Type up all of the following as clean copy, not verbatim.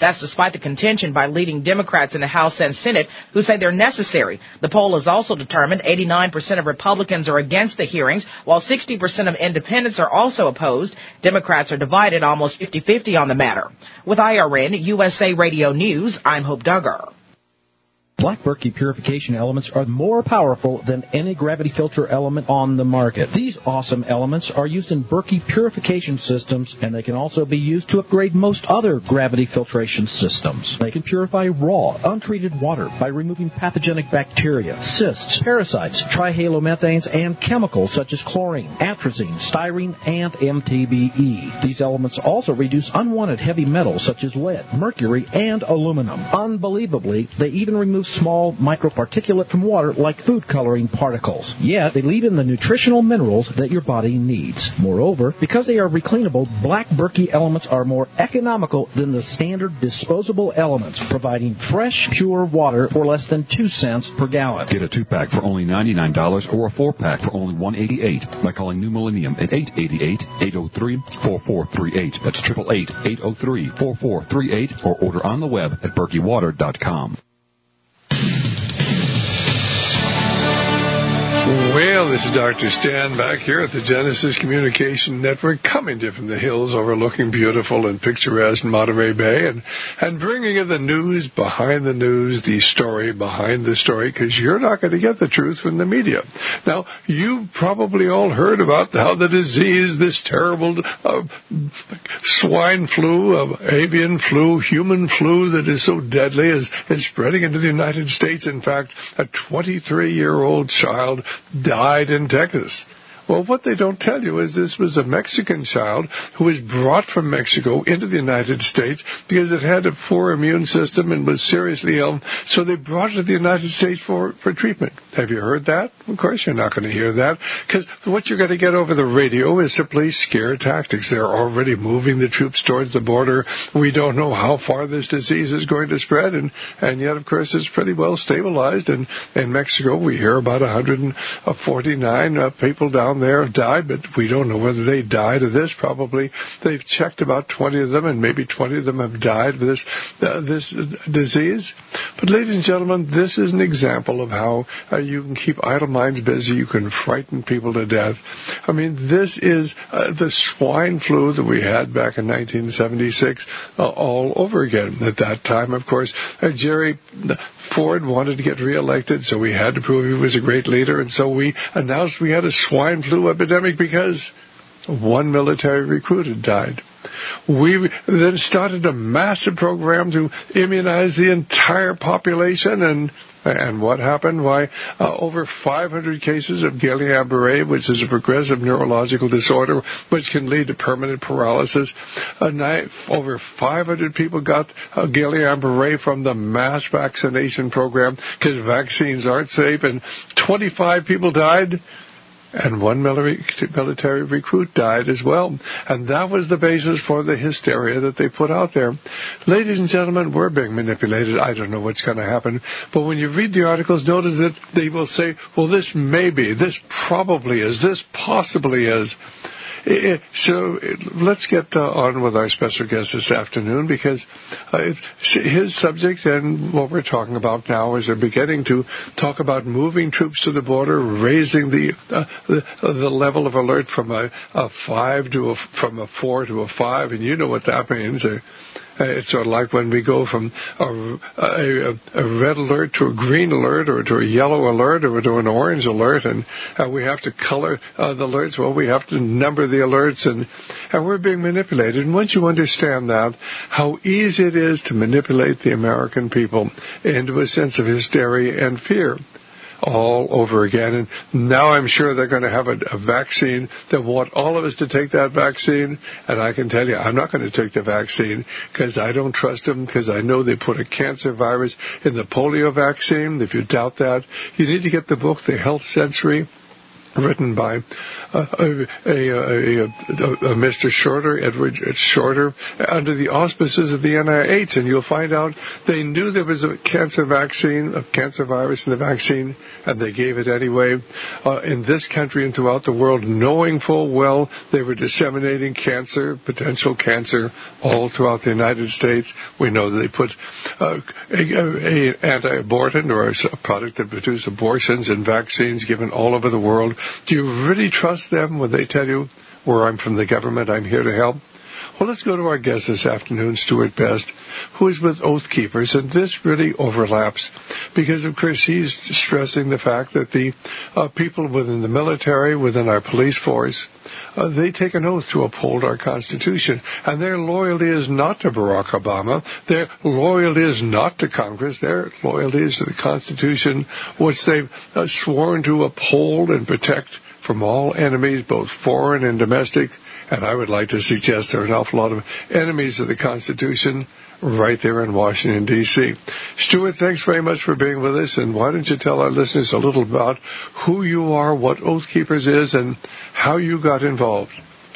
That's despite the contention by leading Democrats in the House and Senate who say they're necessary. The poll has also determined 89% of Republicans are against the hearings, while 60% of independents are also opposed. Democrats are divided almost 50-50 on the matter. With IRN USA Radio News, I'm Hope Duggar. Black Berkey purification elements are more powerful than any gravity filter element on the market. These awesome elements are used in Berkey purification systems, and they can also be used to upgrade most other gravity filtration systems. They can purify raw, untreated water by removing pathogenic bacteria, cysts, parasites, trihalomethanes, and chemicals such as chlorine, atrazine, styrene, and MTBE. These elements also reduce unwanted heavy metals such as lead, mercury, and aluminum. Unbelievably, they even remove small microparticulate from water like food coloring particles. Yet, they leave in the nutritional minerals that your body needs. Moreover, because they are recleanable, Black Berkey elements are more economical than the standard disposable elements, providing fresh, pure water for less than 2 cents per gallon. Get a 2-pack for only $99 or a 4-pack for only $188 by calling New Millennium at 888-803-4438. That's 888-803-4438 or order on the web at berkeywater.com. Well, this is Dr. Stan back here at the Genesis Communication Network, coming to you from the hills overlooking beautiful and picturesque Monterey Bay, and bringing you the news behind the news, the story behind the story, because you're not going to get the truth from the media. Now, you've probably all heard about how the disease, this terrible swine flu, avian flu, human flu that is so deadly is spreading into the United States. In fact, a 23-year-old child died in Texas. Well, what they don't tell you is this was a Mexican child who was brought from Mexico into the United States because it had a poor immune system and was seriously ill, so they brought it to the United States for treatment. Have you heard that? Of course you're not going to hear that, because what you're going to get over the radio is simply scare tactics. They're already moving the troops towards the border. We don't know how far this disease is going to spread, and yet, of course, it's pretty well stabilized. And in Mexico, we hear about 149 people down there have died, but we don't know whether they died of this. Probably they've checked about 20 of them, and maybe 20 of them have died of this disease. But ladies and gentlemen, this is an example of how you can keep idle minds busy. You can frighten people to death. I mean, this is the swine flu that we had back in 1976 all over again. At that time, of course, Jerry Ford wanted to get reelected, so we had to prove he was a great leader, and so we announced we had a swine flu epidemic because one military recruit had died. We then started a massive program to immunize the entire population, and what happened? Why, over 500 cases of Guillain-Barré, which is a progressive neurological disorder which can lead to permanent paralysis. Over 500 people got Guillain-Barré from the mass vaccination program because vaccines aren't safe, and 25 people died. And one military recruit died as well. And that was the basis for the hysteria that they put out there. Ladies and gentlemen, we're being manipulated. I don't know what's going to happen. But when you read the articles, notice that they will say, well, this may be, this probably is, this possibly is. So let's get on with our special guest this afternoon, because his subject and what we're talking about now is they're beginning to talk about moving troops to the border, raising the level of alert from a 4 to a 5, and you know what that means. It's sort of like when we go from a red alert to a green alert, or to a yellow alert, or to an orange alert, and we have to color the alerts. Well, we have to number the alerts, and we're being manipulated. And once you understand that, how easy it is to manipulate the American people into a sense of hysteria and fear all over again. And now I'm sure they're going to have a vaccine. They want all of us to take that vaccine, and I can tell you I'm not going to take the vaccine because I don't trust them, because I know they put a cancer virus in the polio vaccine. If you doubt that, you need to get the book, The Health Century. written by Mr. Shorter, Edward Shorter, under the auspices of the NIH, and you'll find out they knew there was a cancer vaccine, a cancer virus in the vaccine, and they gave it anyway. In this country and throughout the world, knowing full well they were disseminating cancer, potential cancer, all throughout the United States. We know that they put an anti-abortant or a product that produces abortions and vaccines given all over the world. Do you really trust them when they tell you, where I'm from the government, I'm here to help? Well, let's go to our guest this afternoon, Stuart Best, who is with Oath Keepers, and this really overlaps because, of course, he's stressing the fact that the people within the military, within our police force, they take an oath to uphold our Constitution, and their loyalty is not to Barack Obama. Their loyalty is not to Congress. Their loyalty is to the Constitution, which they've sworn to uphold and protect from all enemies, both foreign and domestic. And I would like to suggest there are an awful lot of enemies of the Constitution right there in Washington, D.C. Stuart, thanks very much for being with us, and why don't you tell our listeners a little about who you are, what Oath Keepers is, and how you got involved.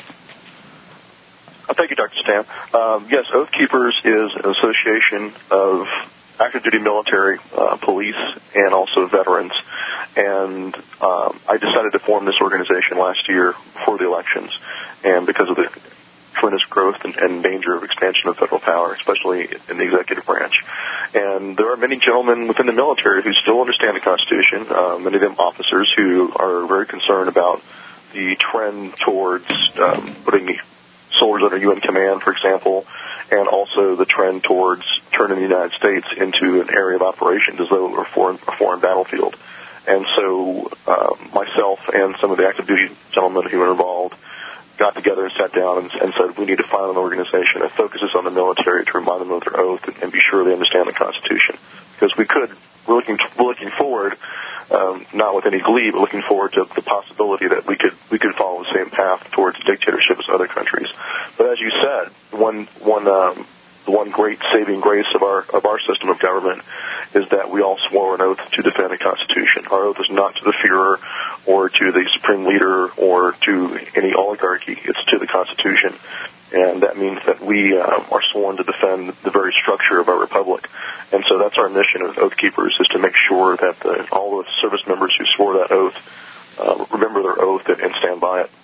Thank you, Dr. Stam. Yes, Oath Keepers is an association of active duty military, police, and also veterans. And I decided to form this organization last year before the elections, and because of the tremendous growth and danger of expansion of federal power, especially in the executive branch. And there are many gentlemen within the military who still understand the Constitution, many of them officers who are very concerned about the trend towards putting soldiers under UN command, for example, and also the trend towards turning the United States into an area of operations as though it were a foreign battlefield. And so myself and some of the active duty gentlemen who were involved got together and sat down and said we need to find an organization that focuses on the military to remind them of their oath and be sure they understand the Constitution. Because we're looking forward, not with any glee, but looking forward to the possibility that we could follow the same path towards dictatorship as other countries. But as you said, the one great saving grace of our system of government is that we all swore an oath to defend the Constitution. Our oath is not to the Führer or to the supreme leader or to any oligarchy. It's to the Constitution. And that means that we are sworn to defend the very structure of our republic. And so that's our mission as Oath Keepers, is to make sure that all the service members who swore that oath remember their oath and stand by it.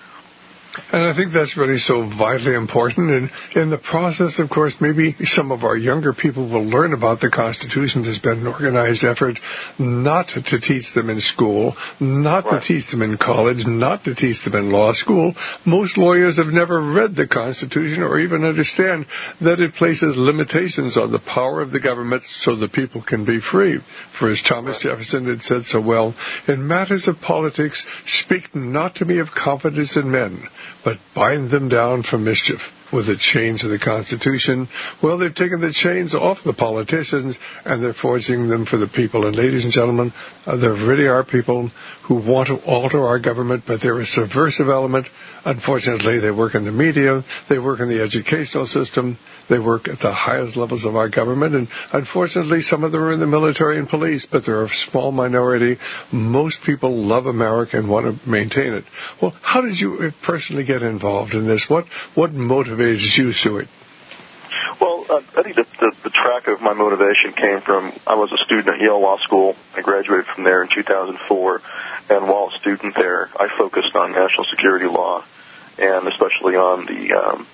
And I think that's really so vitally important. And in the process, of course, maybe some of our younger people will learn about the Constitution. There's been an organized effort not to teach them in school, not to teach them in college, not to teach them in law school. Most lawyers have never read the Constitution or even understand that it places limitations on the power of the government so the people can be free. For as Thomas Jefferson had said so well, in matters of politics, speak not to me of confidence in men, but bind them down for mischief with the chains of the Constitution. Well, they've taken the chains off the politicians, and they're forging them for the people. And ladies and gentlemen, there really are people who want to alter our government, but they're a subversive element. Unfortunately, they work in the media, they work in the educational system, they work at the highest levels of our government, and unfortunately, some of them are in the military and police, but they're a small minority. Most people love America and want to maintain it. Well, how did you personally get involved in this? What motivated you, Stuart? Well, I think the track of my motivation came from, I was a student at Yale Law School. I graduated from there in 2004, and while a student there, I focused on national security law, and especially on the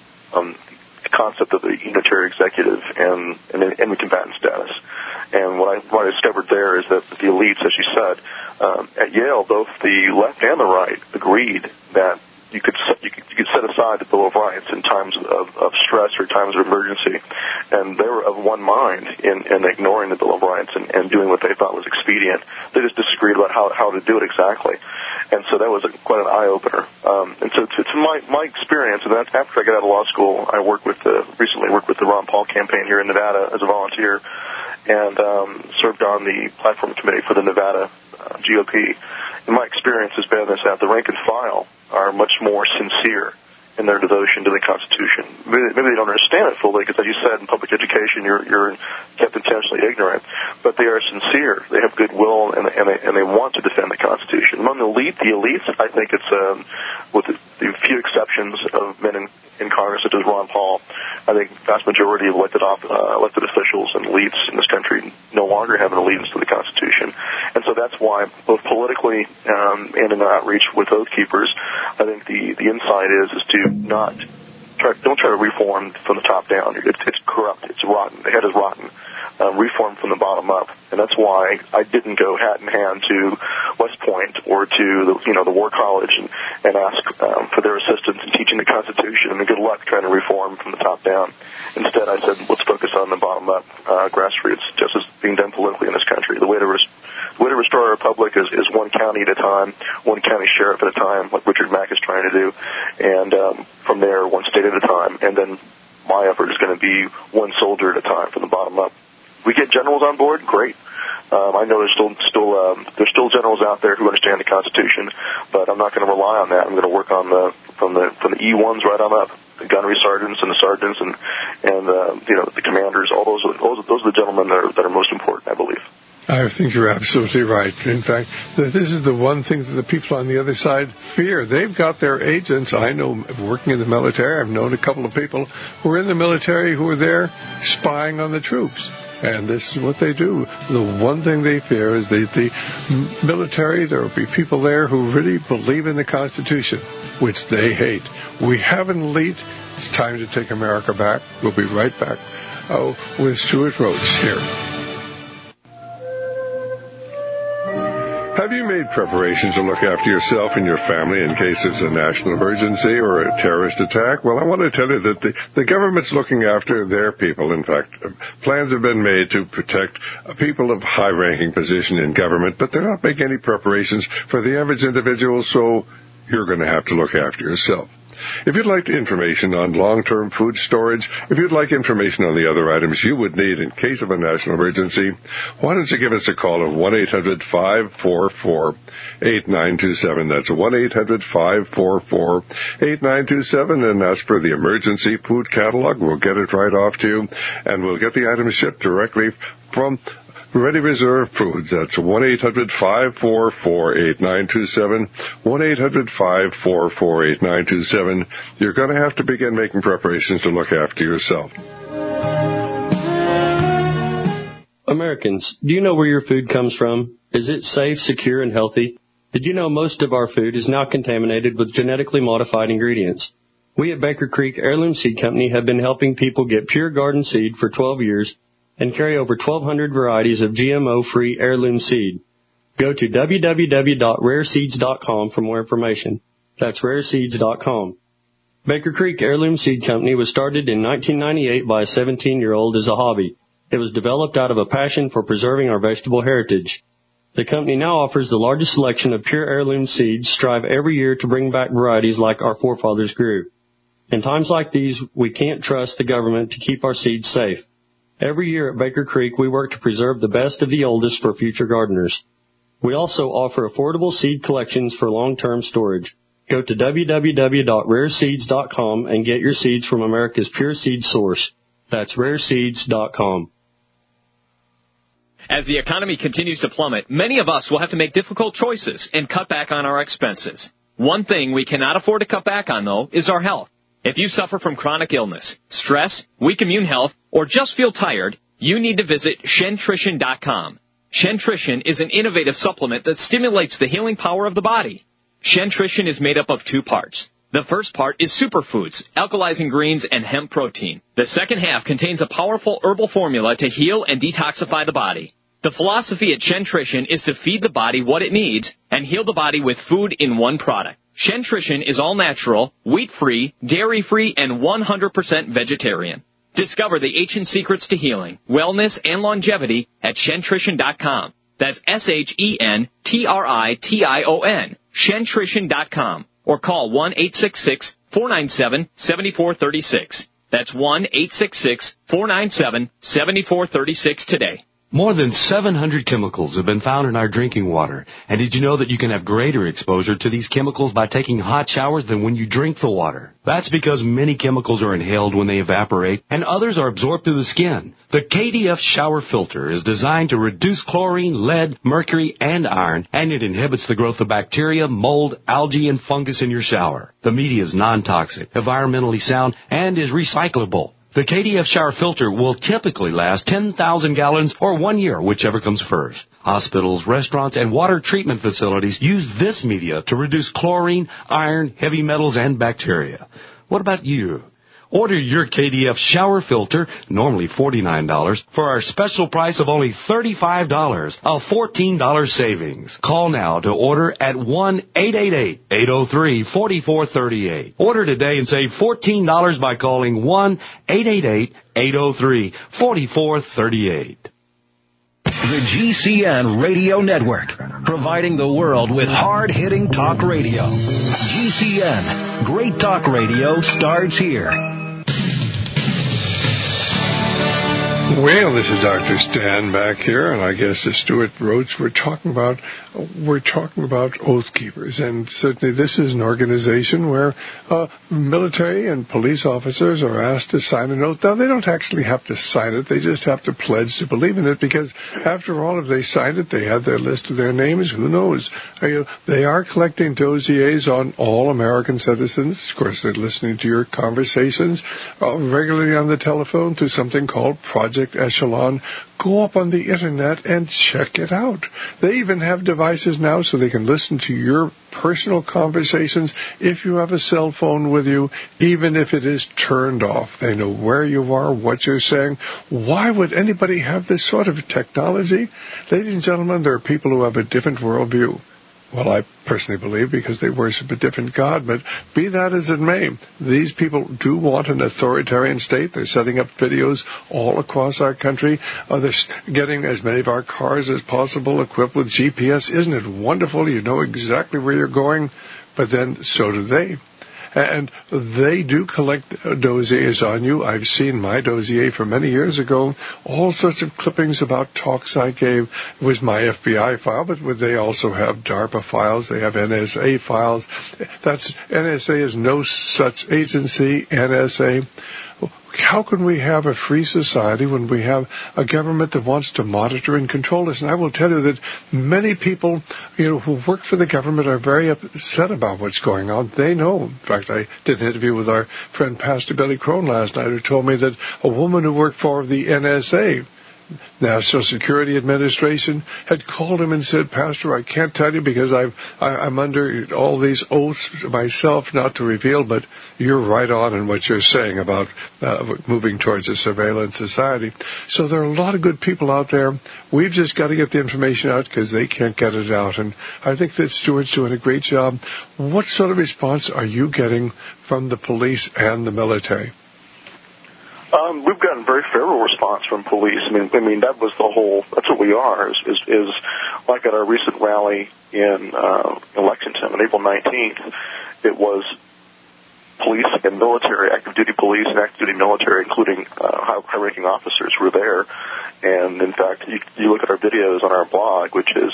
concept of the unitary executive and the combatant status. And what I discovered there is that the elites, as you said, at Yale, both the left and the right agreed that you could set aside the Bill of Rights in times of stress or times of emergency, and they were of one mind in ignoring the Bill of Rights and doing what they thought was expedient. They just disagreed about how to do it exactly, and so that was quite an eye opener. And so to my experience, and that's after I got out of law school, I recently worked with the Ron Paul campaign here in Nevada as a volunteer, and served on the platform committee for the Nevada GOP. And my experience has been is that the rank and file are much more sincere in their devotion to the Constitution. Maybe they don't understand it fully, because as you said, in public education, you're kept intentionally ignorant. But they are sincere. They have goodwill, and they want to defend the Constitution. Among the elites, I think it's with the few exceptions of men in Congress, such as Ron Paul. I think the vast majority of elected officials and elites in this country no longer have an allegiance to the Constitution. And so that's why, both politically and in the outreach with Oath Keepers, I think the insight is to don't try to reform from the top down. It's corrupt. It's rotten. The head is rotten. Reform from the bottom up. And that's why I didn't go hat in hand to West Point or to the War College and ask for their assistance in teaching the Constitution, and good luck trying to reform from the top down. Instead, I said, let's focus on the bottom up, grassroots, just as being done politically in this country. The way to restore our republic is one county at a time, one county sheriff at a time, like Richard Mack is trying to do, and from there, one state at a time. And then my effort is going to be one soldier at a time from the bottom up. We get generals on board, great. I know there's still generals out there who understand the Constitution, but I'm not going to rely on that. I'm going to work on from the E1s right on up, the gunnery sergeants and the sergeants and the commanders. All those are the gentlemen that are most important, I believe. I think you're absolutely right. In fact, this is the one thing that the people on the other side fear. They've got their agents. I know, working in the military, I've known a couple of people who are in the military who are there spying on the troops. And this is what they do. The one thing they fear is that the military, there will be people there who really believe in the Constitution, which they hate. We have an elite. It's time to take America back. We'll be right back with Stuart Rhodes here. Have you made preparations to look after yourself and your family in case there's a national emergency or a terrorist attack? Well, I want to tell you that the government's looking after their people. In fact, plans have been made to protect people of high-ranking position in government, but they're not making any preparations for the average individual, so you're going to have to look after yourself. If you'd like information on long-term food storage, if you'd like information on the other items you would need in case of a national emergency, why don't you give us a call of 1-800-544-8927. That's 1-800-544-8927, and ask for the emergency food catalog. We'll get it right off to you, and we'll get the items shipped directly from Ready Reserve Foods. That's 1-800-544-8927, 1-800-544-8927. You're going to have to begin making preparations to look after yourself. Americans, do you know where your food comes from? Is it safe, secure, and healthy? Did you know most of our food is now contaminated with genetically modified ingredients? We at Baker Creek Heirloom Seed Company have been helping people get pure garden seed for 12 years and carry over 1,200 varieties of GMO-free heirloom seed. Go to www.rareseeds.com for more information. That's rareseeds.com. Baker Creek Heirloom Seed Company was started in 1998 by a 17-year-old as a hobby. It was developed out of a passion for preserving our vegetable heritage. The company now offers the largest selection of pure heirloom seeds, strive every year to bring back varieties like our forefathers grew. In times like these, we can't trust the government to keep our seeds safe. Every year at Baker Creek, we work to preserve the best of the oldest for future gardeners. We also offer affordable seed collections for long-term storage. Go to www.rareseeds.com and get your seeds from America's pure seed source. That's rareseeds.com. As the economy continues to plummet, many of us will have to make difficult choices and cut back on our expenses. One thing we cannot afford to cut back on, though, is our health. If you suffer from chronic illness, stress, weak immune health, or just feel tired, you need to visit Shentrition.com. Shentrition is an innovative supplement that stimulates the healing power of the body. Shentrition is made up of two parts. The first part is superfoods, alkalizing greens, and hemp protein. The second half contains a powerful herbal formula to heal and detoxify the body. The philosophy at Shentrition is to feed the body what it needs and heal the body with food in one product. Shentrition is all natural, wheat-free, dairy-free, and 100% vegetarian. Discover the ancient secrets to healing, wellness, and longevity at Shentrition.com. That's Shentrition, Shentrition.com. Or call 1-866-497-7436. That's 1-866-497-7436 today. More than 700 chemicals have been found in our drinking water. And did you know that you can have greater exposure to these chemicals by taking hot showers than when you drink the water? That's because many chemicals are inhaled when they evaporate, and others are absorbed through the skin. The KDF shower filter is designed to reduce chlorine, lead, mercury, and iron, and it inhibits the growth of bacteria, mold, algae, and fungus in your shower. The media is non-toxic, environmentally sound, and is recyclable. The KDF shower filter will typically last 10,000 gallons or 1 year, whichever comes first. Hospitals, restaurants, and water treatment facilities use this media to reduce chlorine, iron, heavy metals, and bacteria. What about you? Order your KDF shower filter, normally $49, for our special price of only $35, a $14 savings. Call now to order at 1-888-803-4438. Order today and save $14 by calling 1-888-803-4438. The GCN Radio Network, providing the world with hard-hitting talk radio. GCN, great talk radio starts here. Well, this is Dr. Stan back here, and I guess as Stuart Rhodes, we're talking about Oath Keepers, and certainly this is an organization where military and police officers are asked to sign an oath. Now, they don't actually have to sign it; they just have to pledge to believe in it. Because after all, if they signed it, they have their list of their names. Who knows? They are collecting dossiers on all American citizens. Of course, they're listening to your conversations regularly on the telephone through something called Project Echelon. Go up on the internet and check it out. They even have devices now so they can listen to your personal conversations if you have a cell phone with you, even if it is turned off. They know where you are, what you're saying. Why would anybody have this sort of technology? Ladies and gentlemen, there are people who have a different worldview. Well, I personally believe because they worship a different God, but be that as it may, these people do want an authoritarian state. They're setting up videos all across our country. They're getting as many of our cars as possible equipped with GPS. Isn't it wonderful? You know exactly where you're going, but then so do they. And they do collect dossiers on you. I've seen my dossier from many years ago, all sorts of clippings about talks I gave. It was my FBI file, but they also have DARPA files. They have NSA files. NSA is no such agency, NSA. How can we have a free society when we have a government that wants to monitor and control us? And I will tell you that many people, who work for the government are very upset about what's going on. They know. In fact, I did an interview with our friend Pastor Billy Crone last night, who told me that a woman who worked for the NSA, National Security Administration, had called him and said, Pastor, I can't tell you because I'm under all these oaths myself not to reveal, but you're right on in what you're saying about moving towards a surveillance society. So there are a lot of good people out there. We've just got to get the information out because they can't get it out. And I think that Stuart's doing a great job. What sort of response are you getting from the police and the military? We've gotten very favorable response from police. I mean, that was the whole. That's what we are. Is like at our recent rally in Lexington on April 19th. It was police and military, active duty police and active duty military, including high-ranking officers, were there. And in fact, you look at our videos on our blog, which is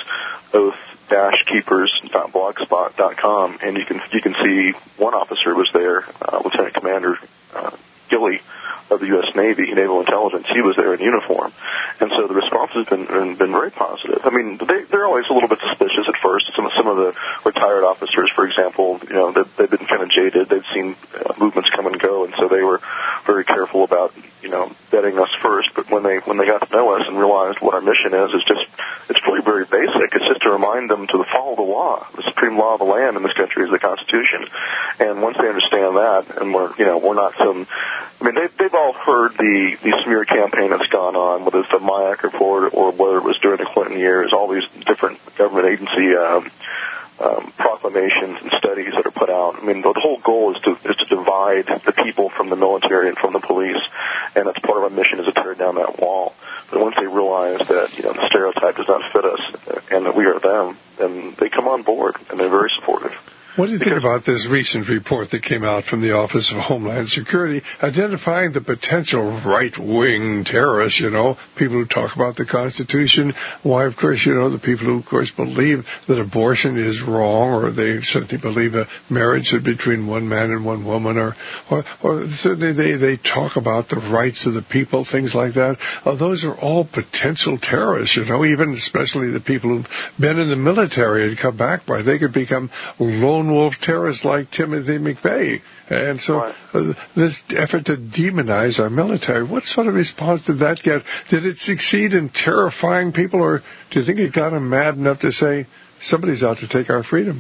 oath-keepers.blogspot.com, and you can see one officer was there, Lieutenant Commander Gilley of the U.S. Navy, Naval Intelligence. He was there in uniform. And so the response has been very positive. I mean, they're always a little bit suspicious at first. Some of the retired officers, for example, they've been kind of jaded. They've seen movements come and go, and so they were very careful about, vetting us first. But when they got to know us and realized what our mission is it's really very basic. It's just to remind them to follow the law. The supreme law of the land in this country is the Constitution. And once they understand that, and we're not some, they've all heard the smear campaign that's gone on, whether it's the MIAC report or whether it was during the Clinton years, all these different government agency proclamations and studies that are put out. The whole goal is to divide the people from the military and from the police, and that's part of our mission, is to tear down that wall. But once they realize that the stereotype does not fit us and that we are them, then they come on board and they're very supportive. What do you think about this recent report that came out from the Office of Homeland Security identifying the potential right-wing terrorists, people who talk about the Constitution? Why, of course, the people who, of course, believe that abortion is wrong, or they certainly believe a marriage is between one man and one woman, or certainly they talk about the rights of the people, things like that. Those are all potential terrorists, even especially the people who've been in the military and come back by. They could become lone wolf terrorists like Timothy McVeigh. And so this effort to demonize our military, what sort of response did that get? Did it succeed in terrifying people, or do you think it got them mad enough to say, somebody's out to take our freedom?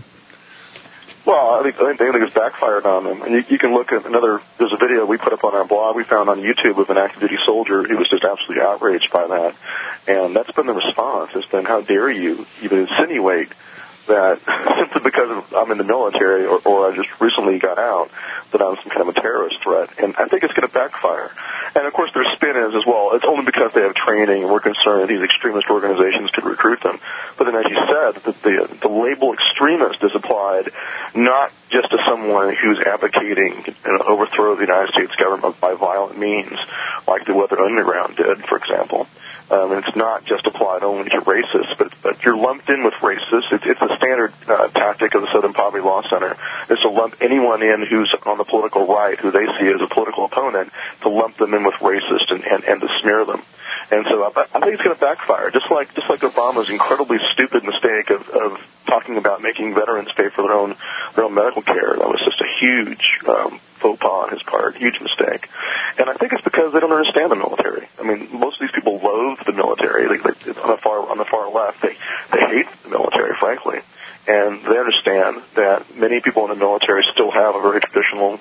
Well, I think it's backfired on them. And you can look at there's a video we put up on our blog we found on YouTube of an active duty soldier who was just absolutely outraged by that. And that's been the response. It's been, how dare you even insinuate that simply because I'm in the military or I just recently got out that I'm some kind of a terrorist threat. And I think it's going to backfire. And, of course, their spin is as well, it's only because they have training and we're concerned that these extremist organizations could recruit them. But then, as you said, the label extremist is applied not just to someone who's advocating an overthrow of the United States government by violent means, like the Weather Underground did, for example. And it's not just applied only to racists, but you're lumped in with racists. It's a standard tactic of the Southern Poverty Law Center, is to lump anyone in who's on the political right, who they see as a political opponent, to lump them in with racist and to smear them. And so I think it's going to backfire, just like Obama's incredibly stupid mistake of talking about making veterans pay for their own medical care. That was just a huge faux pas on his part, huge mistake. And I think it's because they don't understand the military. I mean, most of these people loathe the military. On the far left, they hate the military, frankly. And they understand that many people in the military still have a very traditional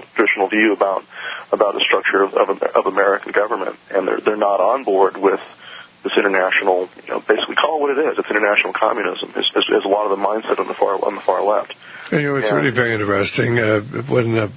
view about the structure of American government, and they're not on board with this international, basically call it what it is. It's international communism. Is a lot of the mindset on the far left. It's really very interesting when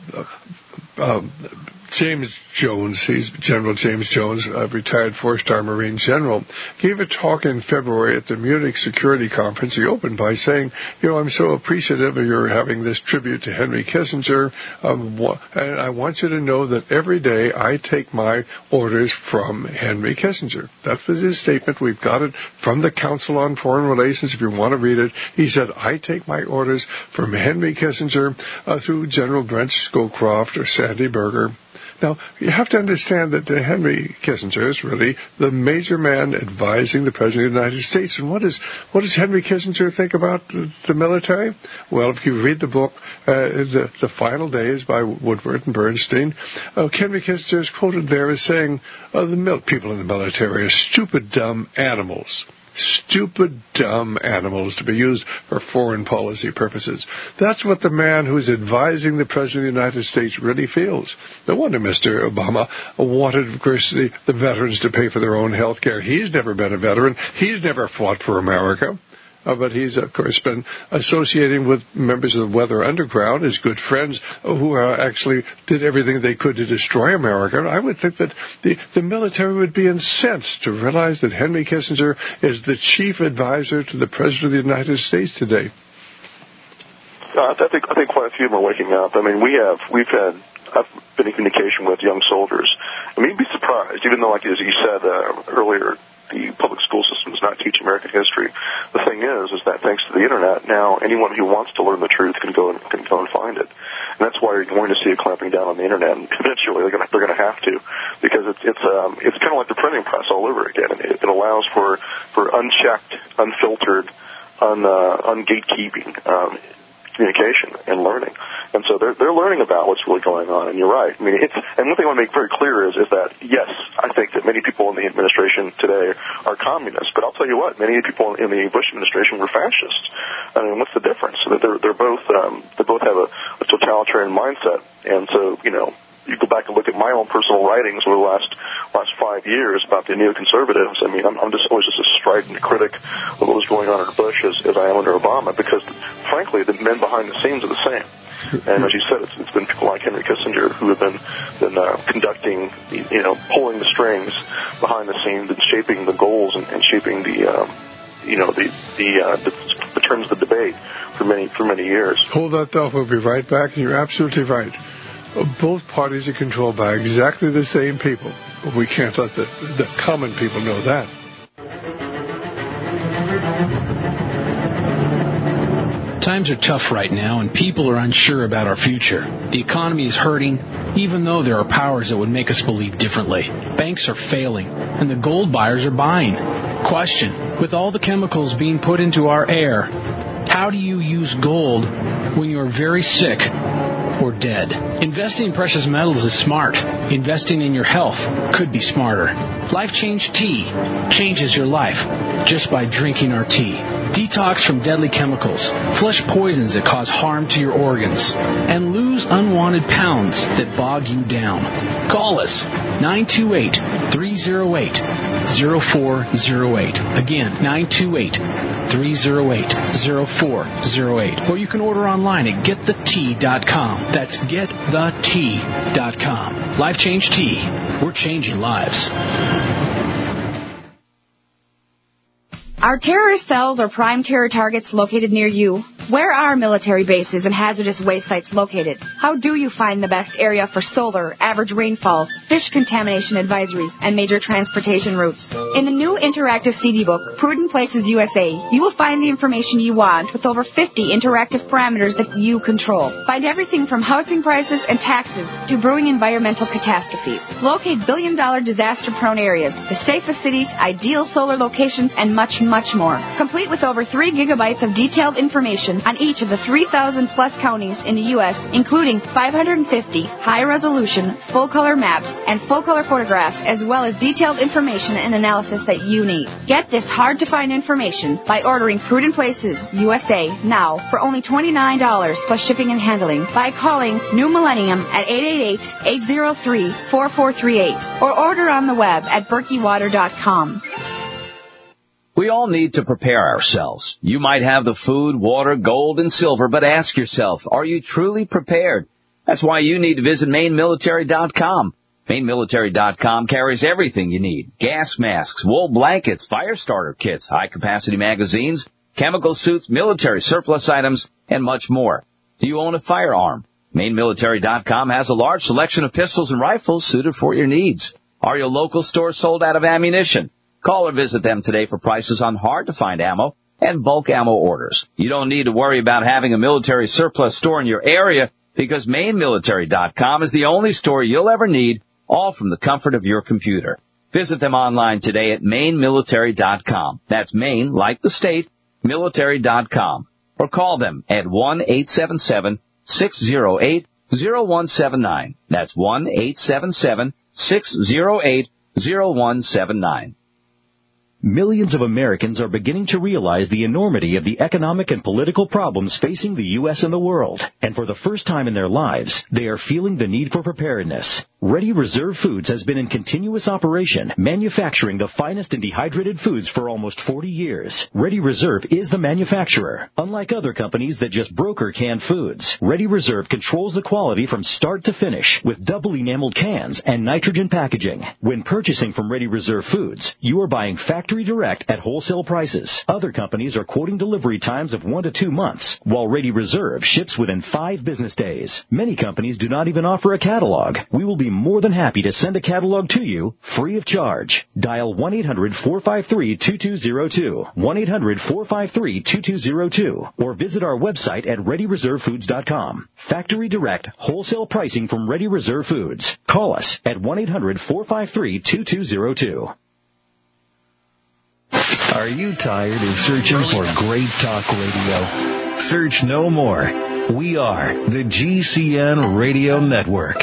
James Jones, he's General James Jones, a retired four-star Marine general, gave a talk in February at the Munich Security Conference. He opened by saying, I'm so appreciative of your having this tribute to Henry Kissinger, and I want you to know that every day I take my orders from Henry Kissinger. That was his statement. We've got it from the Council on Foreign Relations, if you want to read it. He said, I take my orders from Henry Kissinger through General Brent Scowcroft or Sandy Berger. Now, you have to understand that Henry Kissinger is really the major man advising the President of the United States. And what does Henry Kissinger think about the military? Well, if you read the book, The Final Days by Woodward and Bernstein, Henry Kissinger is quoted there as saying, the people in the military are stupid, dumb animals. Stupid, dumb animals to be used for foreign policy purposes. That's what the man who's advising the President of the United States really feels. No wonder Mr. Obama wanted, of course, the veterans to pay for their own health care. He's never been a veteran. He's never fought for America. But he's, of course, been associating with members of the Weather Underground, his good friends, who actually did everything they could to destroy America. I would think that the military would be incensed to realize that Henry Kissinger is the chief advisor to the President of the United States today. I think quite a few of them are waking up. I mean, I've been in communication with young soldiers. I mean, you'd be surprised, even though, like as you said earlier, the public school system does not teach American history. The thing is that thanks to the internet, now anyone who wants to learn the truth can go and find it. And that's why you're going to see a clamping down on the internet. And eventually, they're going to have to, because it's kind of like the printing press all over again. It allows for unchecked, unfiltered, ungatekeeping communication and learning. And so they're learning about what's really going on, and you're right. I mean, and one thing I want to make very clear is that, yes, I think that many people in the administration today are communists, but I'll tell you what, many people in the Bush administration were fascists. I mean, what's the difference? So that they both have a totalitarian mindset, and so, you go back and look at my own personal writings over the last 5 years about the neoconservatives. I mean, I'm always just as strident critic of what was going on under Bush as I am under Obama, because, frankly, the men behind the scenes are the same. And as you said, it's been people like Henry Kissinger who have been conducting, pulling the strings behind the scenes and shaping the goals and shaping the the terms of the debate for many years. Hold that thought. We'll be right back. And you're absolutely right. Both parties are controlled by exactly the same people. But we can't let the common people know that. Times are tough right now, and people are unsure about our future. The economy is hurting, even though there are powers that would make us believe differently. Banks are failing, and the gold buyers are buying. Question: with all the chemicals being put into our air, how do you use gold when you are very sick or dead? Investing in precious metals is smart. Investing in your health could be smarter. Life Change Tea changes your life just by drinking our tea. Detox from deadly chemicals, flush poisons that cause harm to your organs, and lose unwanted pounds that bog you down. Call us 928-308-0408. Again, 928-308-0408. Or you can order online at getthetea.com. That's getthetea.com. Life Change Tea. We're changing lives. Are terrorist cells or prime terror targets located near you? Where are military bases and hazardous waste sites located? How do you find the best area for solar, average rainfalls, fish contamination advisories, and major transportation routes? In the new interactive CD book, Prudent Places USA, you will find the information you want with over 50 interactive parameters that you control. Find everything from housing prices and taxes to brewing environmental catastrophes. Locate billion-dollar disaster-prone areas, the safest cities, ideal solar locations, and much more. Complete with over 3 gigabytes of detailed information on each of the 3,000-plus counties in the U.S., including 550 high-resolution, full-color maps and full-color photographs, as well as detailed information and analysis that you need. Get this hard-to-find information by ordering Prudent Places USA now for only $29 plus shipping and handling by calling New Millennium at 888-803-4438 or order on the web at berkeywater.com. We all need to prepare ourselves. You might have the food, water, gold, and silver, but ask yourself, are you truly prepared? That's why you need to visit MaineMilitary.com. MaineMilitary.com carries everything you need. Gas masks, wool blankets, fire starter kits, high-capacity magazines, chemical suits, military surplus items, and much more. Do you own a firearm? MaineMilitary.com has a large selection of pistols and rifles suited for your needs. Are your local stores sold out of ammunition? Call or visit them today for prices on hard-to-find ammo and bulk ammo orders. You don't need to worry about having a military surplus store in your area because MaineMilitary.com is the only store you'll ever need, all from the comfort of your computer. Visit them online today at MaineMilitary.com. That's Maine, like the state, military.com. Or call them at 1-877-608-0179. That's 1-877-608-0179. Millions of Americans are beginning to realize the enormity of the economic and political problems facing the U.S. and the world. And for the first time in their lives, they are feeling the need for preparedness. Ready Reserve Foods has been in continuous operation, manufacturing the finest and dehydrated foods for almost 40 years. Ready Reserve is the manufacturer. Unlike other companies that just broker canned foods, Ready Reserve controls the quality from start to finish with double enameled cans and nitrogen packaging. When purchasing from Ready Reserve Foods, you are buying factory direct at wholesale prices. Other companies are quoting delivery times of 1 to 2 months, while Ready Reserve ships within 5 business days. Many companies do not even offer a catalog. We will be more than happy to send a catalog to you free of charge. Dial 1-800-453-2202, 1-800-453-2202, or visit our website at ReadyReserveFoods.com. Factory direct, wholesale pricing from Ready Reserve Foods. Call us at 1-800-453-2202. Are you tired of searching for great talk radio? Search no more. We are the GCN Radio Network.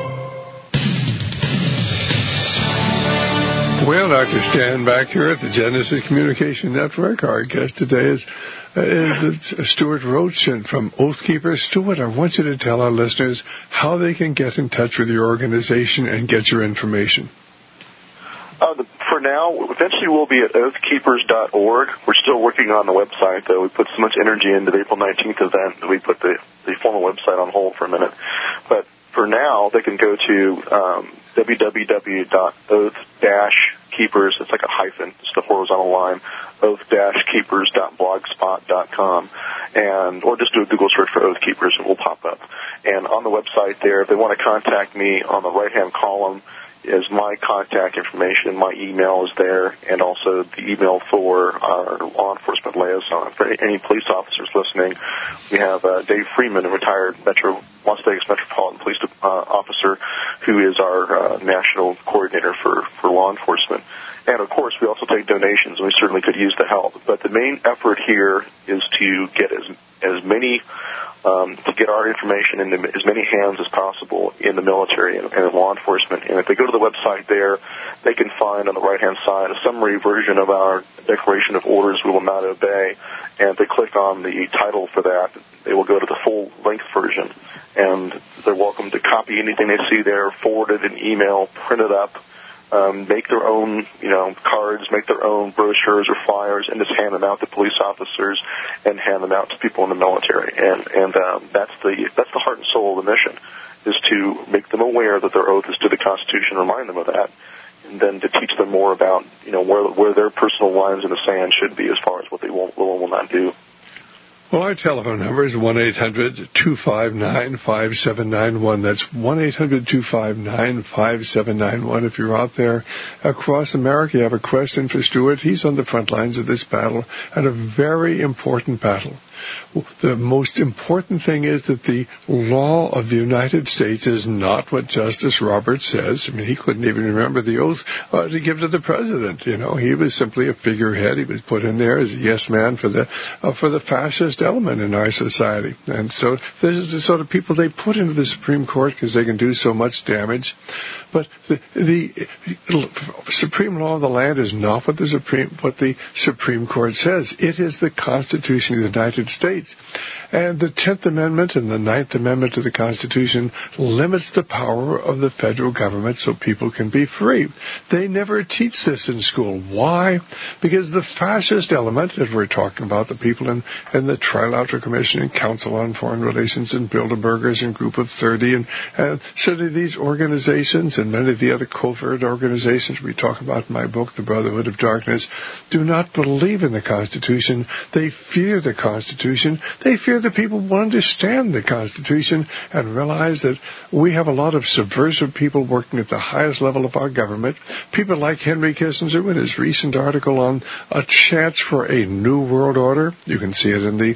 Well, Dr. Stan back here at the Genesis Communication Network. Our guest today is Stuart Roach from Oath Keepers. Stuart, I want you to tell our listeners how they can get in touch with your organization and get your information. For now, eventually we'll be at oathkeepers.org. We're still working on the website, though. We put so much energy into the April 19th event that we put the formal website on hold for a minute. But for now, they can go to www.oath-keepers.org. Keepers. It's like a hyphen. It's the horizontal line. Oath-Keepers.blogspot.com, or just do a Google search for Oath Keepers and it will pop up. And on the website there, if they want to contact me, on the right-hand column is my contact information. My email is there, and also the email for our law enforcement liaison. For any police officers listening, we have Dave Freeman, a retired Las Vegas Metropolitan Police officer, who is our national coordinator for law enforcement. And, of course, we also take donations, and we certainly could use the help. But the main effort here is to get as many to get our information into as many hands as possible in the military and in law enforcement. And if they go to the website there, they can find on the right-hand side a summary version of our Declaration of Orders We Will Not Obey. And if they click on the title for that, they will go to the full-length version. And they're welcome to copy anything they see there, forward it in email, print it up, make their own, cards, make their own brochures or flyers, and just hand them out to police officers and hand them out to people in the military. And that's the heart and soul of the mission, is to make them aware that their oath is to the Constitution, remind them of that, and then to teach them more about, where their personal lines in the sand should be as far as what they will and will not do. Well, our telephone number is 1-800-259-5791. That's 1-800-259-5791. If you're out there across America, you have a question for Stuart. He's on the front lines of this battle, and a very important battle. The most important thing is that the law of the United States is not what Justice Roberts says. I mean, he couldn't even remember the oath to give to the president. He was simply a figurehead. He was put in there as a yes man for the fascist element in our society. And so this is the sort of people they put into the Supreme Court because they can do so much damage. But the supreme law of the land is not what the Supreme Court says. It is the Constitution of the United States. And the 10th Amendment and the 9th Amendment to the Constitution limits the power of the federal government so people can be free. They never teach this in school. Why? Because the fascist element, as we're talking about, the people in the Trilateral Commission and Council on Foreign Relations and Bilderbergers and Group of 30 and so these organizations and many of the other covert organizations we talk about in my book, The Brotherhood of Darkness, do not believe in the Constitution. They fear the Constitution. They fear the people will understand the Constitution and realize that we have a lot of subversive people working at the highest level of our government. People like Henry Kissinger with his recent article on a chance for a new world order. You can see it in the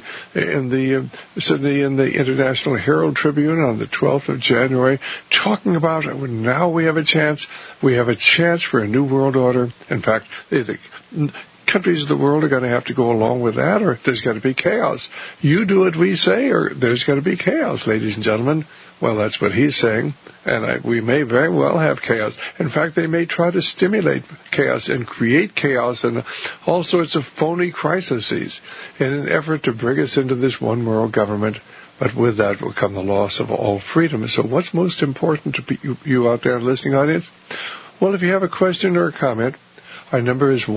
International Herald Tribune on the 12th of January, talking about now we have a chance. We have a chance for a new world order. In fact, the countries of the world are going to have to go along with that, or there's going to be chaos. You do what we say, or there's going to be chaos, ladies and gentlemen. Well, that's what he's saying, and we may very well have chaos. In fact, they may try to stimulate chaos and create chaos and all sorts of phony crises in an effort to bring us into this one world government. But with that will come the loss of all freedom. So what's most important to you out there, listening audience? Well, if you have a question or a comment, our number is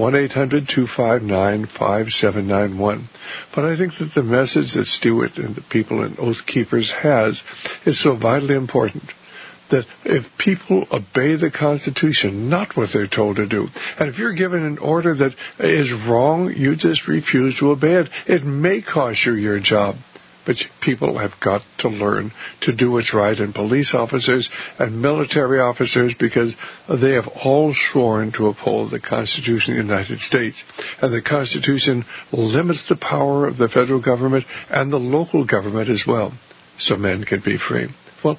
1-800-259-5791. But I think that the message that Stuart and the people in Oath Keepers has is so vitally important, that if people obey the Constitution, not what they're told to do, and if you're given an order that is wrong, you just refuse to obey it, it may cost you your job. But people have got to learn to do what's right, and police officers and military officers, because they have all sworn to uphold the Constitution of the United States. And the Constitution limits the power of the federal government and the local government as well, so men can be free. Well,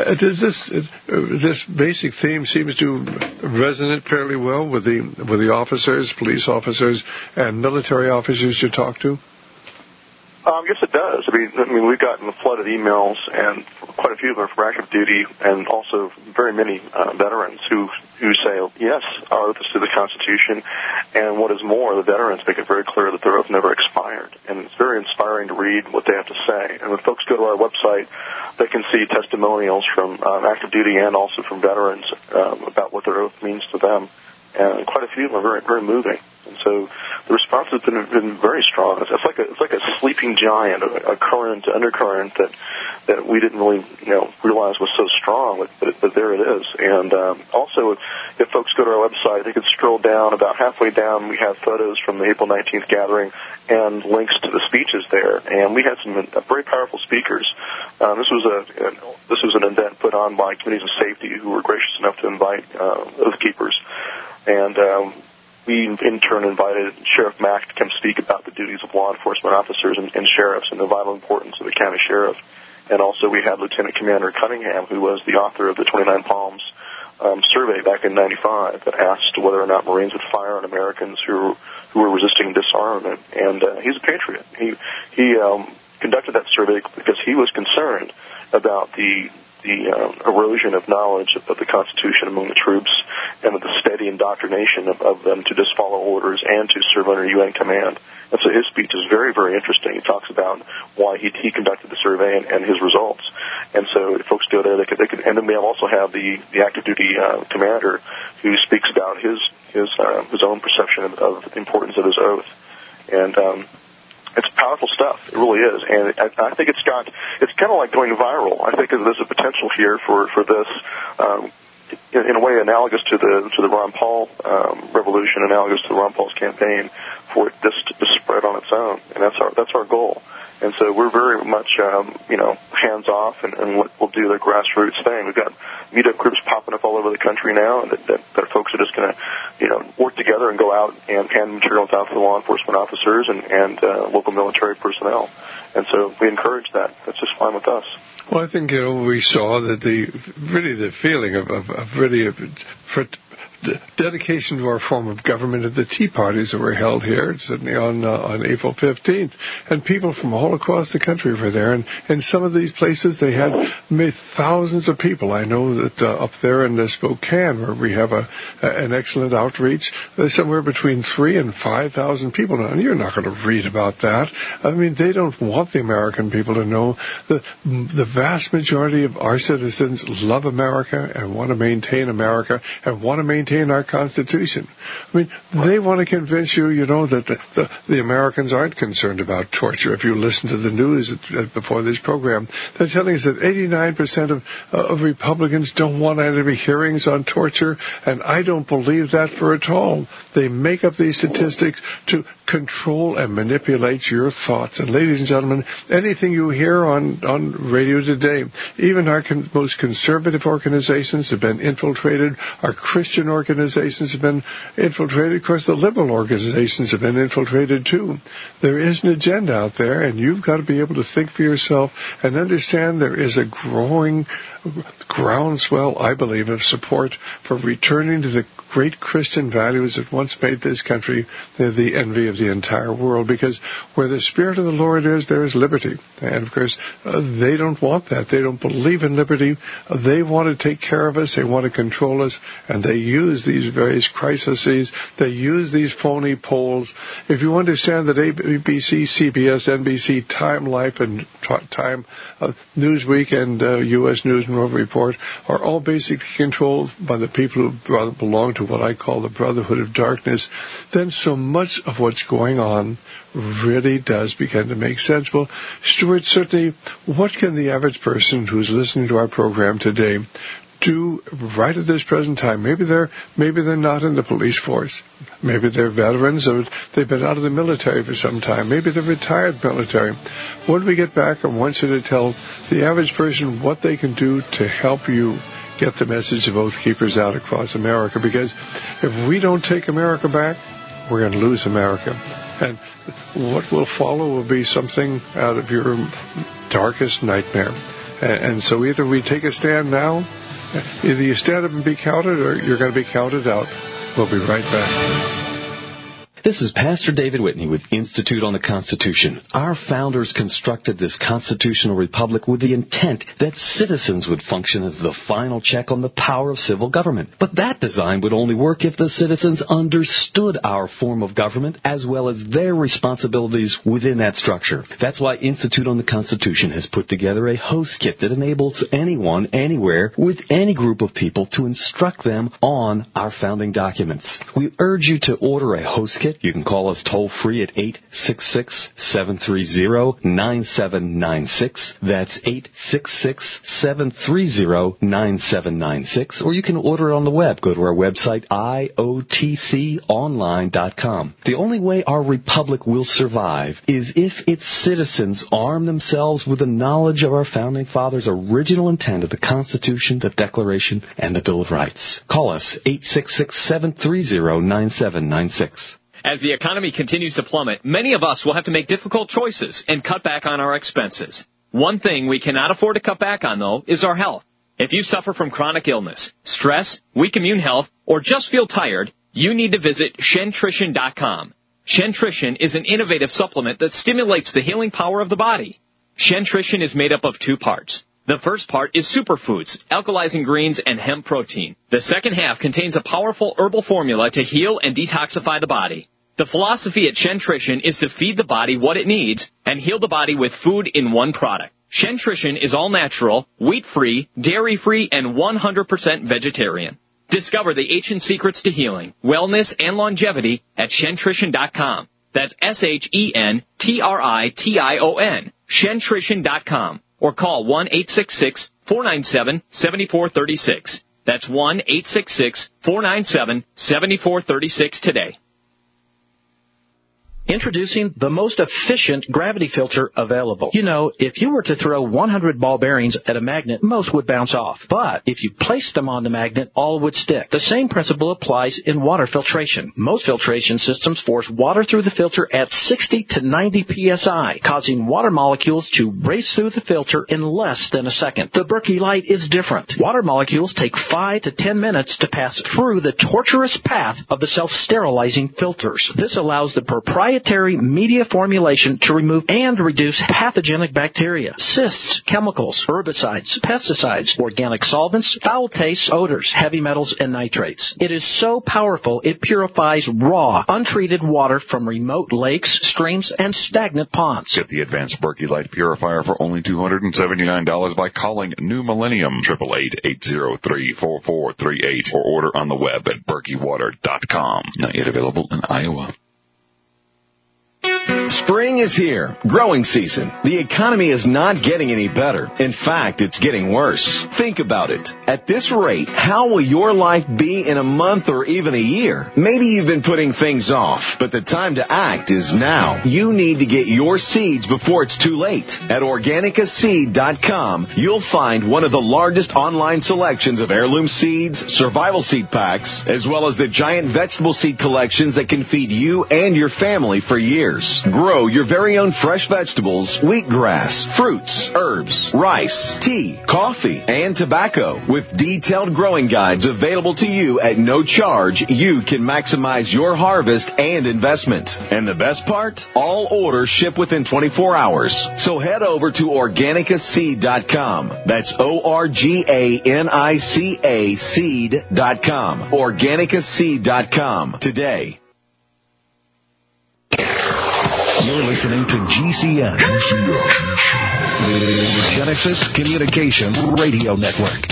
this basic theme seems to resonate fairly well with the officers, police officers, and military officers you talk to. Yes, it does. I mean, we've gotten a flood of emails, and quite a few of them are from active duty, and also very many veterans who say, yes, our oath is to the Constitution, and what is more, the veterans make it very clear that their oath never expired, and it's very inspiring to read what they have to say. And when folks go to our website, they can see testimonials from active duty and also from veterans about what their oath means to them, and quite a few of them are very, very moving. And so the response has been very strong. It's like a sleeping giant, a current, undercurrent that we didn't really realize was so strong, but there it is. And also, if folks go to our website, they can scroll down. About halfway down, we have photos from the April 19th gathering and links to the speeches there. And we had some very powerful speakers. This was an event put on by Committees of Safety who were gracious enough to invite Oath Keepers. And we, in turn, invited Sheriff Mack to come speak about the duties of law enforcement officers and sheriffs and the vital importance of the county sheriff. And also we had Lieutenant Commander Cunningham, who was the author of the 29 Palms survey back in 95 that asked whether or not Marines would fire on Americans who were resisting disarmament. And he's a patriot. He conducted that survey because he was concerned about the erosion of knowledge of the Constitution among the troops and of the steady indoctrination of them to just follow orders and to serve under UN command. And so his speech is very, very interesting. He talks about why he conducted the survey and his results. And so if folks go there, they could, and then we also have the active duty commander who speaks about his own perception of the importance of his oath. And it's powerful stuff. It really is. And I think it's kind of like going viral. I think there's a potential here for this, in a way analogous to the Ron Paul revolution, analogous to Ron Paul's campaign, for this to spread on its own. And that's our goal. And so we're very much, hands off and we'll do the grassroots thing. We've got meetup groups popping up all over the country now that folks are just going to, work together and go out and hand materials out to the law enforcement officers and local military personnel. And so we encourage that. That's just fine with us. Well, I think, we saw that the feeling of dedication to our form of government at the tea parties that were held here, certainly on April 15th. And people from all across the country were there. And in some of these places, they had thousands of people. I know that up there in Spokane, where we have an excellent outreach, there's somewhere between 3,000 and 5,000 people now. And you're not going to read about that. I mean, they don't want the American people to know. The vast majority of our citizens love America and want to maintain America and want to maintain our Constitution. I mean, they want to convince you, that the Americans aren't concerned about torture. If you listen to the news before this program, they're telling us that 89% of Republicans don't want any hearings on torture, and I don't believe that for at all. They make up these statistics to control and manipulate your thoughts. And ladies and gentlemen, anything you hear on radio today, even our most conservative organizations have been infiltrated, our Christian organizations have been infiltrated. Of course, the liberal organizations have been infiltrated too. There is an agenda out there, and you've got to be able to think for yourself and understand there is a growing groundswell, I believe, of support for returning to the great Christian values that once made this country the envy of the entire world. Because where the Spirit of the Lord is, there is liberty. And, of course, they don't want that. They don't believe in liberty. They want to take care of us. They want to control us. And they use these various crises. They use these phony polls. If you understand that ABC, CBS, NBC, Time Life, and Time Newsweek, and U.S. News and World Report are all basically controlled by the people who belong to what I call the Brotherhood of Darkness, then so much of what's going on really does begin to make sense. Well, Stuart, certainly, what can the average person who's listening to our program today do right at this present time? Maybe they're not in the police force. Maybe they're veterans, or they've been out of the military for some time. Maybe they're retired military. When we get back, I want you to tell the average person what they can do to help you get the message of Oath Keepers out across America. Because if we don't take America back, we're going to lose America. And what will follow will be something out of your darkest nightmare. And so either we take a stand now, either you stand up and be counted, or you're going to be counted out. We'll be right back. This is Pastor David Whitney with Institute on the Constitution. Our founders constructed this constitutional republic with the intent that citizens would function as the final check on the power of civil government. But that design would only work if the citizens understood our form of government as well as their responsibilities within that structure. That's why Institute on the Constitution has put together a host kit that enables anyone, anywhere, with any group of people to instruct them on our founding documents. We urge you to order a host kit it, you can call us toll-free at 866-730-9796. That's 866-730-9796. Or you can order it on the web. Go to our website, iotconline.com. The only way our republic will survive is if its citizens arm themselves with the knowledge of our founding fathers' original intent of the Constitution, the Declaration, and the Bill of Rights. Call us 866-730-9796. As the economy continues to plummet, many of us will have to make difficult choices and cut back on our expenses. One thing we cannot afford to cut back on, though, is our health. If you suffer from chronic illness, stress, weak immune health, or just feel tired, you need to visit Shentrition.com. Shentrition is an innovative supplement that stimulates the healing power of the body. Shentrition is made up of 2 parts. The first part is superfoods, alkalizing greens, and hemp protein. The second half contains a powerful herbal formula to heal and detoxify the body. The philosophy at Shentrition is to feed the body what it needs and heal the body with food in one product. Shentrition is all natural, wheat-free, dairy-free, and 100% vegetarian. Discover the ancient secrets to healing, wellness, and longevity at Shentrition.com. That's Shentrition, Shentrition.com. Or call 1-866-497-7436. That's 1-866-497-7436 today. Introducing the most efficient gravity filter available. You know, if you were to throw 100 ball bearings at a magnet, most would bounce off. But if you placed them on the magnet, all would stick. The same principle applies in water filtration. Most filtration systems force water through the filter at 60 to 90 psi, causing water molecules to race through the filter in less than a second. The Berkey Light is different. Water molecules take 5 to 10 minutes to pass through the tortuous path of the self-sterilizing filters. This allows the proprietary media formulation to remove and reduce pathogenic bacteria, cysts, chemicals, herbicides, pesticides, organic solvents, foul tastes, odors, heavy metals, and nitrates. It is so powerful it purifies raw, untreated water from remote lakes, streams, and stagnant ponds. Get the advanced Berkey Light Purifier for only $279 by calling New Millennium 888-803-4438 or order on the web at berkeywater.com. Not yet available in Iowa. Spring is here. Growing season. The economy is not getting any better. In fact, it's getting worse. Think about it. At this rate, how will your life be in a month or even a year? Maybe you've been putting things off, but the time to act is now. You need to get your seeds before it's too late. At OrganicaSeed.com, you'll find one of the largest online selections of heirloom seeds, survival seed packs, as well as the giant vegetable seed collections that can feed you and your family for years. Grow your very own fresh vegetables, wheatgrass, fruits, herbs, rice, tea, coffee, and tobacco. With detailed growing guides available to you at no charge, you can maximize your harvest and investment. And the best part? All orders ship within 24 hours. So head over to OrganicaSeed.com. That's OrganicaSeed.com. OrganicaSeed.com today. You're listening to GCN, the Genesis Communication Radio Network.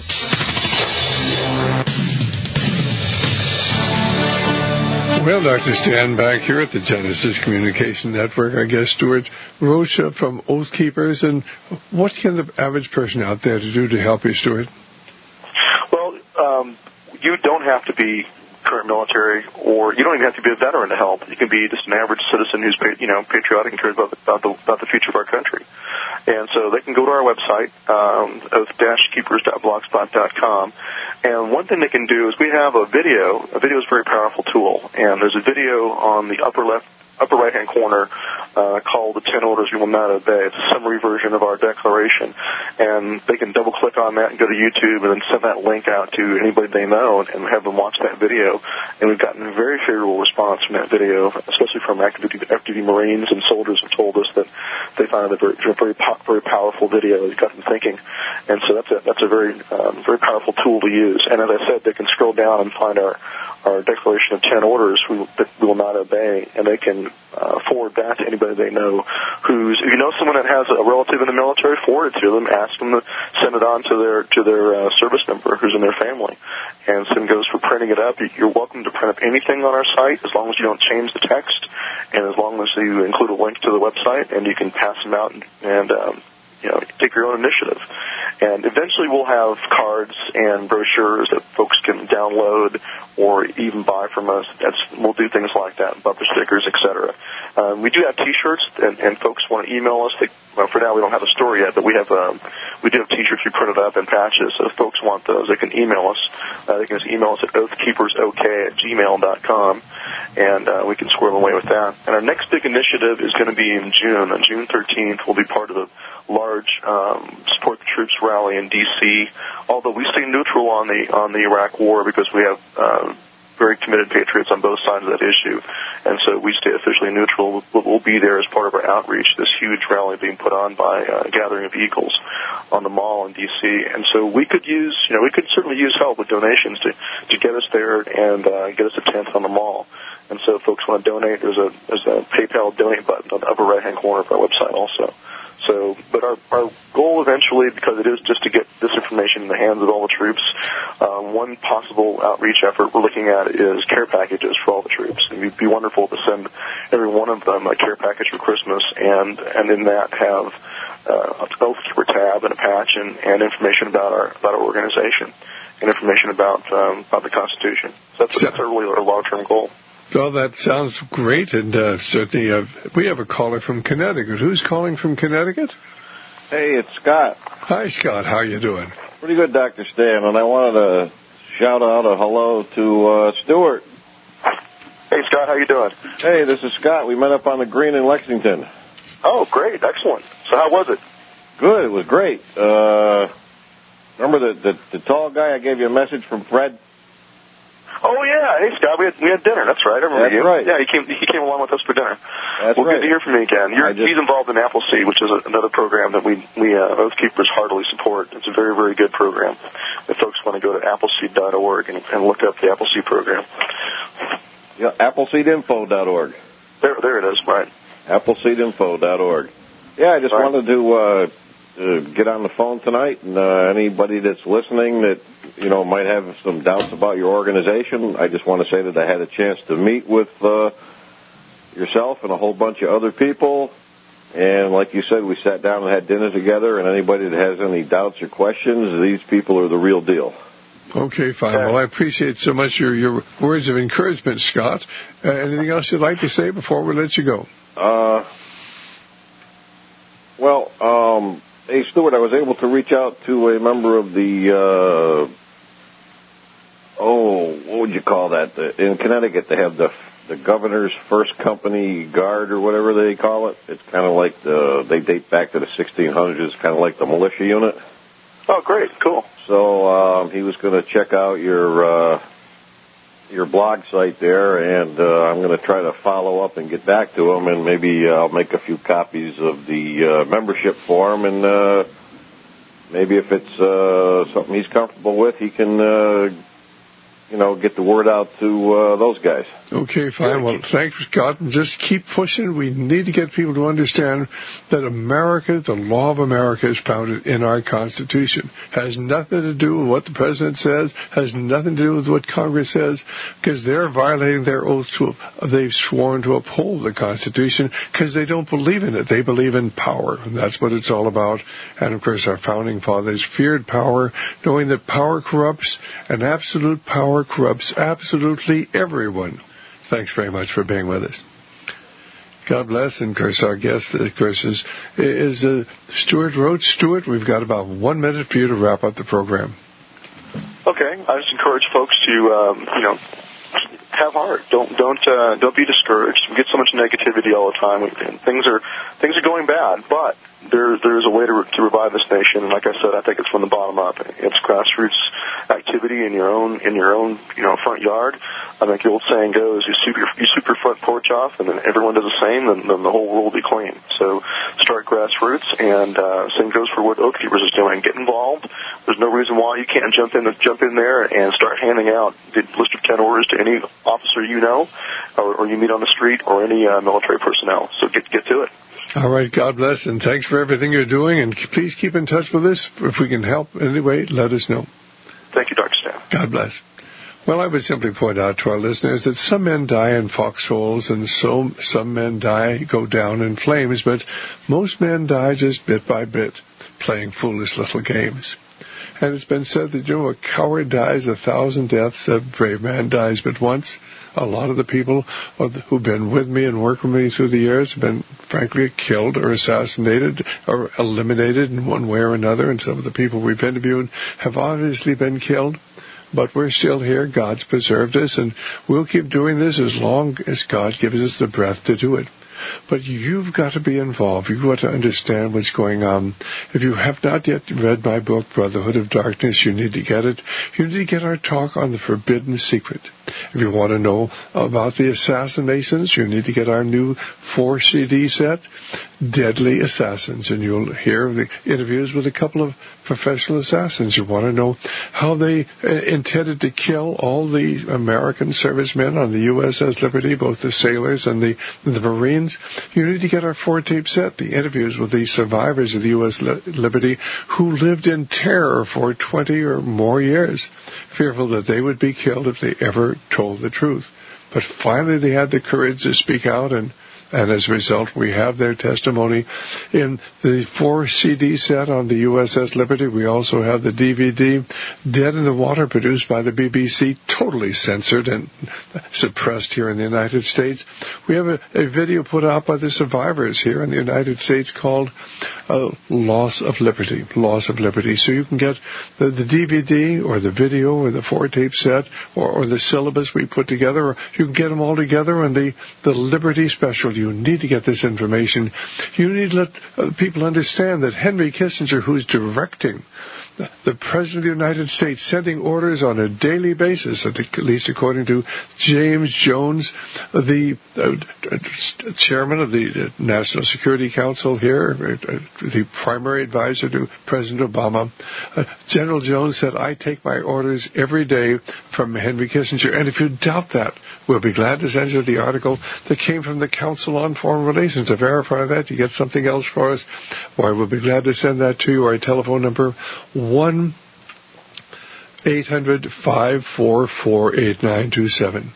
Well, Dr. Stan, back here at the Genesis Communication Network, our guest Stuart Roach from Oath Keepers. And what can the average person out there to do to help you, Stuart? Well, you don't have to be current military, or you don't even have to be a veteran to help. You can be just an average citizen who's, patriotic and cares about the future of our country. And so they can go to our website, oath-keepers.blogspot.com, and one thing they can do is we have a video. A video is a very powerful tool, and there's a video on the upper right-hand corner called the 10 Orders You Will Not Obey. It's a summary version of our declaration, and they can double-click on that and go to YouTube and then send that link out to anybody they know and have them watch that video. And we've gotten a very favorable response from that video, especially from active duty Marines and soldiers have told us that they find it a very powerful video. It's got them thinking, and so that's a very powerful tool to use. And as I said, they can scroll down and find our our declaration of 10 orders that we will not obey, and they can forward that to anybody they know if you know someone that has a relative in the military, forward it to them, ask them to send it on to their service member who's in their family. And same goes for printing it up. You're welcome to print up anything on our site as long as you don't change the text and as long as you include a link to the website, and you can pass them out and take your own initiative. And eventually we'll have cards and brochures that folks can download or even buy from us. We'll do things like that, bumper stickers, etc. We do have T-shirts, and folks want to email us. For now, we don't have a store yet, but we do have T-shirts we printed up and patches. So if folks want those, they can email us. They can just email us at oathkeepersok@gmail.com, and we can square them away with that. And our next big initiative is going to be in June. On June 13th, we'll be part of the large Support the Troops rally in D.C. Although we stay neutral on the Iraq War because we have very committed patriots on both sides of that issue, and so we stay officially neutral. We'll be there as part of our outreach, this huge rally being put on by a gathering of Eagles on the Mall in D.C. And so we could certainly use help with donations to get us there and get us a tent on the Mall. And so if folks want to donate, there's a PayPal donate button on the upper right-hand corner of our website also. So, but our goal eventually, because it is just to get this information in the hands of all the troops, one possible outreach effort we're looking at is care packages for all the troops. And it'd be wonderful to send every one of them a care package for Christmas, and in that have a Oathkeeper tab and a patch and information about our organization and information about the Constitution. So that's really our long-term goal. Well, that sounds great, and certainly we have a caller from Connecticut. Who's calling from Connecticut? Hey, it's Scott. Hi, Scott. How are you doing? Pretty good, Dr. Stan, and I wanted to shout out a hello to Stuart. Hey, Scott. How you doing? Hey, this is Scott. We met up on the green in Lexington. Oh, great. Excellent. So how was it? Good. It was great. Remember the tall guy? I gave you a message from Fred. Oh yeah, hey Scott, we had dinner. That's right. I remember you. Right. Yeah, he came along with us for dinner. That's well, right. Good to hear from you again. He's involved in Appleseed, which is another program that we Oathkeepers heartily support. It's a very, very good program. If folks want to go to appleseed.org and look up the Appleseed program. Yeah, appleseedinfo.org. There it is. Right. Appleseedinfo.org. Yeah, I just wanted to get on the phone tonight, and anybody that's listening that might have some doubts about your organization, I just want to say that I had a chance to meet with yourself and a whole bunch of other people, and like you said, we sat down and had dinner together, and anybody that has any doubts or questions, these people are the real deal. Okay, fine. Well, I appreciate so much your words of encouragement, Scott. Anything else you'd like to say before we let you go? Hey, Stuart, I was able to reach out to a member of the, what would you call that? In Connecticut, they have the Governor's First Company Guard or whatever they call it. It's kind of like they date back to the 1600s. It's kind of like the militia unit. Oh, great. Cool. So he was going to check out your blog site there, and I'm going to try to follow up and get back to him, and maybe I'll make a few copies of the membership form, and maybe if it's something he's comfortable with, he can, get the word out to those guys. Okay, fine. Well, thanks, Scott. And just keep pushing. We need to get people to understand that America, the law of America, is founded in our Constitution. Has nothing to do with what the President says, has nothing to do with what Congress says, because they're violating their oath they've sworn to uphold the Constitution because they don't believe in it. They believe in power, and that's what it's all about. And, of course, our founding fathers feared power, knowing that power corrupts, and absolute power corrupts absolutely everyone. Thanks very much for being with us. God bless, and of course our guest, of course, is Stuart Rhodes. Stuart, we've got about 1 minute for you to wrap up the program. Okay, I just encourage folks to, have heart. Don't be discouraged. We get so much negativity all the time, and things are going bad, but there's a way to revive this nation, and like I said, I think it's from the bottom up. It's grassroots activity in your own front yard. I think the old saying goes, you sweep your front porch off, and then everyone does the same, then the whole world will be clean. So start grassroots, and same goes for what Oath Keepers is doing. Get involved. There's no reason why you can't jump in there and start handing out the list of 10 orders to any officer you know, or you meet on the street, or any military personnel. So get to it. All right, God bless, and thanks for everything you're doing, and please keep in touch with us. If we can help in any way, let us know. Thank you, Dr. Stan. God bless. Well, I would simply point out to our listeners that some men die in foxholes and some men go down in flames, but most men die just bit by bit, playing foolish little games. And it's been said that, a coward dies 1,000 deaths, a brave man dies but once. A lot of the people who've been with me and worked with me through the years have been, frankly, killed or assassinated or eliminated in one way or another, and some of the people we've interviewed have obviously been killed. But we're still here. God's preserved us, and we'll keep doing this as long as God gives us the breath to do it. But you've got to be involved. You've got to understand what's going on. If you have not yet read my book, Brotherhood of Darkness, you need to get it. You need to get our talk on the Forbidden Secret. If you want to know about the assassinations, you need to get our new 4-CD set, Deadly Assassins, and you'll hear the interviews with a couple of professional assassins. You want to know how they intended to kill all the American servicemen on the USS Liberty, both the sailors and the Marines. You need to get our 4-tape set, the interviews with the survivors of the U.S. Liberty who lived in terror for 20 or more years, fearful that they would be killed if they ever told the truth. But finally they had the courage to speak out, and as a result, we have their testimony in the 4-CD set on the USS Liberty. We also have the DVD, Dead in the Water, produced by the BBC, totally censored and suppressed here in the United States. We have a video put out by the survivors here in the United States called Loss of Liberty. Loss of Liberty. So you can get the DVD or the video or the 4-tape set or the syllabus we put together, or you can get them all together in the Liberty Special. You need to get this information. You need to let people understand that Henry Kissinger, who's directing the President of the United States, sending orders on a daily basis, at least according to James Jones, the chairman of the National Security Council here, the primary advisor to President Obama. General Jones said, I take my orders every day from Henry Kissinger. And if you doubt that, we'll be glad to send you the article that came from the Council on Foreign Relations. To verify that, you get something else for us, why, we'll be glad to send that to you. Our telephone number, 1-800-544-8927.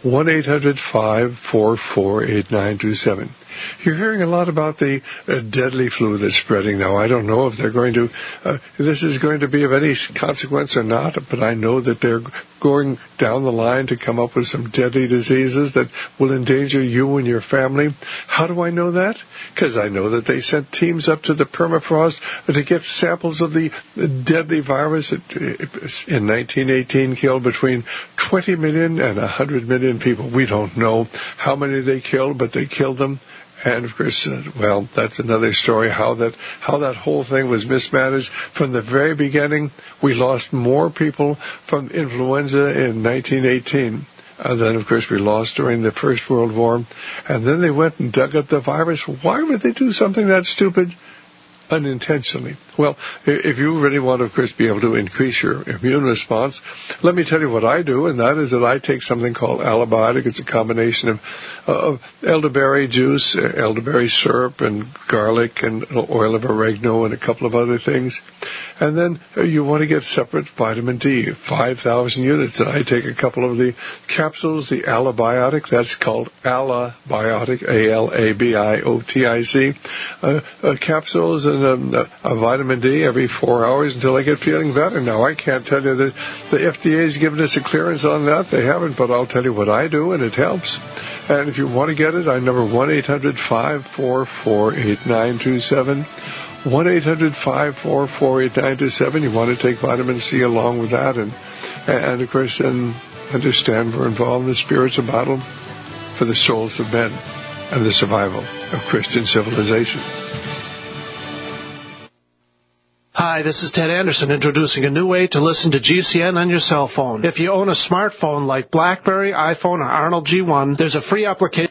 1-800-544-8927. You're hearing a lot about the deadly flu that's spreading now. I don't know if they're going to, this is going to be of any consequence or not, but I know that they're going down the line to come up with some deadly diseases that will endanger you and your family. How do I know that? Because I know that they sent teams up to the permafrost to get samples of the deadly virus that in 1918 killed between 20 million and 100 million people. We don't know how many they killed, but they killed them. And of course, well, that's another story, how that whole thing was mismanaged. From the very beginning, we lost more people from influenza in 1918 than, of course, we lost during the First World War. And then they went and dug up the virus. Why would they do something that stupid? Unintentionally. Well, if you really want to, of course, be able to increase your immune response, let me tell you what I do, and that is that I take something called Alibiotic. It's a combination of elderberry juice, elderberry syrup, and garlic, and oil of oregano, and a couple of other things. And then you want to get separate vitamin D, 5,000 units. And I take a couple of the capsules, the Alibiotic. That's called Alibiotic, Alabiotic, capsules, and a vitamin D every 4 hours until I get feeling better. Now, I can't tell you that the FDA has given us a clearance on that. They haven't, but I'll tell you what I do, and it helps. And if you want to get it, I number 1-800-544-8927. 1-800-544-8927. You want to take vitamin C along with that, and of course, then understand we're involved in the spiritual battle for the souls of men and the survival of Christian civilization. Hi, this is Ted Anderson introducing a new way to listen to GCN on your cell phone. If you own a smartphone like BlackBerry, iPhone, or Arnold G1, there's a free application